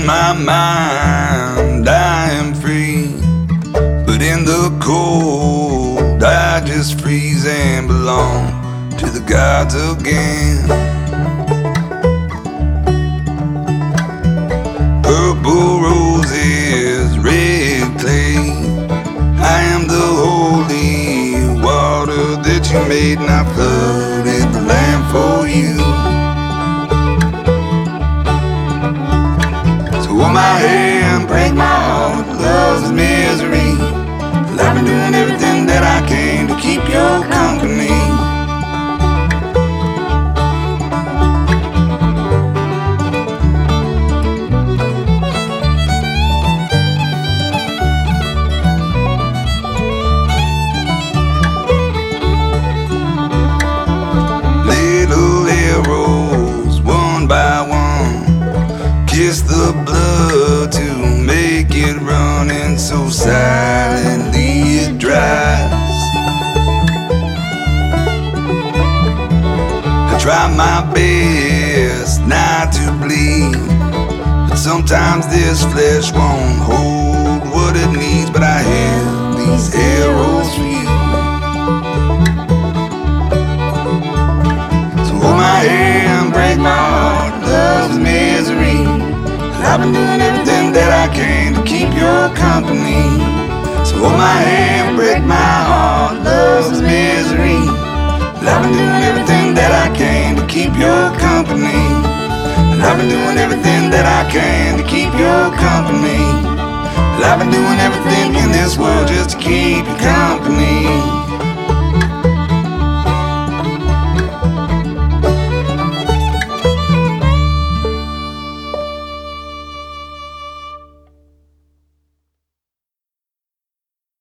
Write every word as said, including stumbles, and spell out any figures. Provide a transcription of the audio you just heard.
In my mind I am free, but in the cold I just freeze and belong to the gods again. Purple roses, red clay, I am the holy water that you made, and I flooded the land for you. Hold my hand, break my heart, love's misery. Well, I've been doing everything that I can to keep your company. Little arrows, one by one, kiss the blood to make it run, and so silently it dries. I try my best not to bleed, but sometimes this flesh won't hold what it needs. But I have these arrows for you. So hold my hand, break my heart, love's misery. I've been doing everything that I can to keep your company. So hold my hand, break my heart, love's misery. I've been doing everything that I can to keep your company. I've been doing everything that I can to keep your company. I've been doing everything in this world just to keep you company.